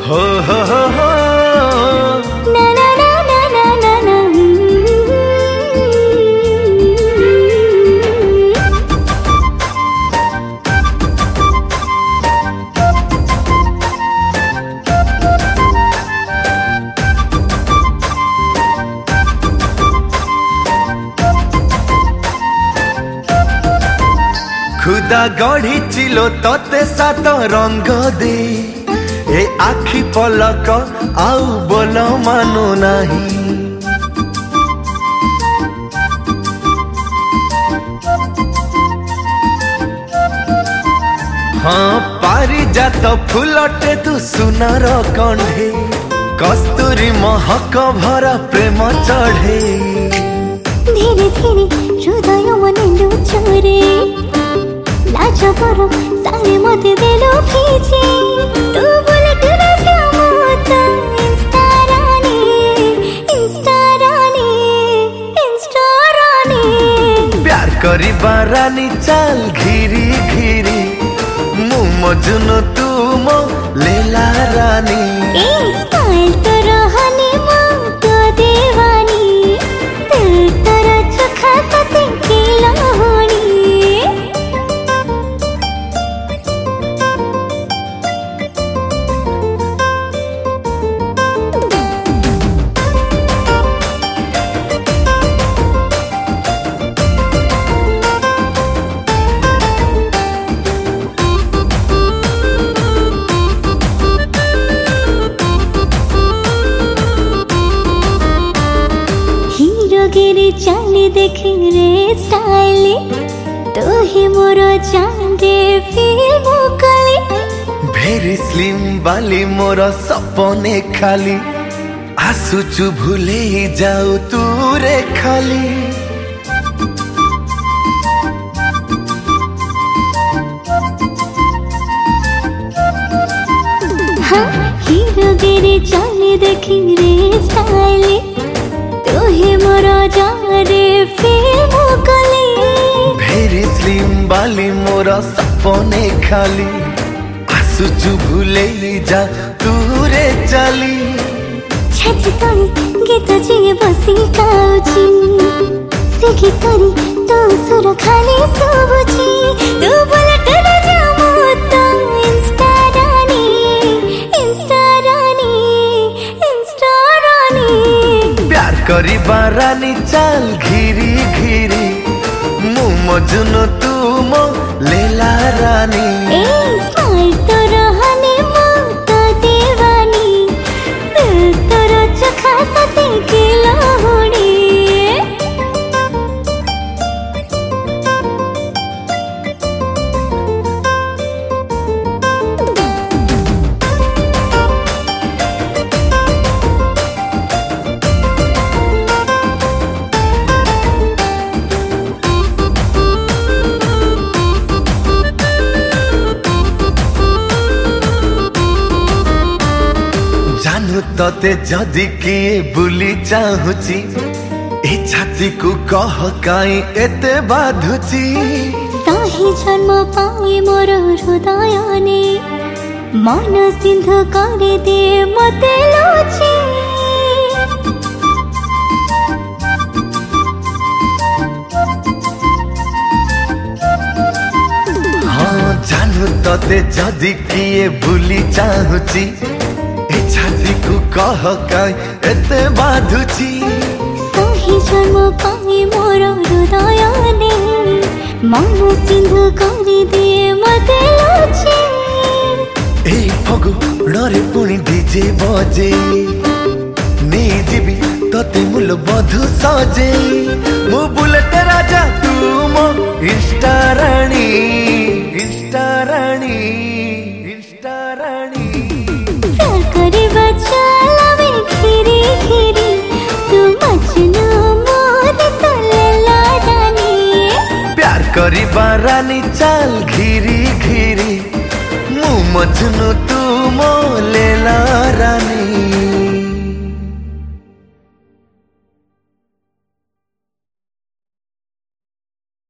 हो हो हो हो ना ना ना ना ना ना ना खुदा गढ़ी चिलो तते सात रंग दे ए आखि पलक आउ बोल मानु नाही हाँ पारिजात फुलटे तू सुनार कंढे कस्तूरी महक भरा प्रेम चढ़े धीरे धीरे हृदय मन लुचरे लाज करो सारे मत देलो फीचे तू बोले तू ना जामोता इंस्टा रानी प्यार करी बारानी चाल घिरी घिरी मु मजुन तू मो लेला रानी ए स्टाइल तो रहनी मो तो देवानी दिल तेरा चखा सते की लोहनी गिरी चाली देखे रे स्टाइल तो ही मोरो जान रे फिल्म कली भेरी स्लिम बाली मोर सपने खाली आसुचु भूले जाऊ तू रे खाली हाँ हीरो गिरी चाली देखे रे स्टाइल तू ही मोरो जान रे फिल्म कली भेरी स्लिम बाली मोर सपने खाली आसुचु भूले जा तू रे चली छाती तले गीत जिए बसी गाउची से गीतरी तो सुर खाली सुबुची तू बोले टना जामो तो इंस्टा रानी प्यार करी बारानी चाल घिरी घिरी मु मजुन तू मो लेला रानी ए स्माइल तो रहनी मो तो देवानी दिल तोरो चखा सते की लोहनी जानू तते जदि किए बुली चाहुची ए छाती को कह काई एते बाधुची साही जन्म पाए मोर हृदयने मन सिंधु करे दे मते लोची हाँ जानू तते जदि किए बुली चाहुची ए छाती को कह काई एते बाधुची साही जन्म पाए मोर हृदयने मन सिंधु करे दे मते लोची ए फगु डरे पुणी डीजे बजे नहीं जीवी तते मुल बधु सजे मु बुलेट राजा तू मो इंस्टा रानी प्यार करे बच्चा लवे खीरी खीरी तू मजनू मोर तले लाडानी प्यार करी बारानी चाल घिरी घिरी मु मजनू तू मो लेला रानी।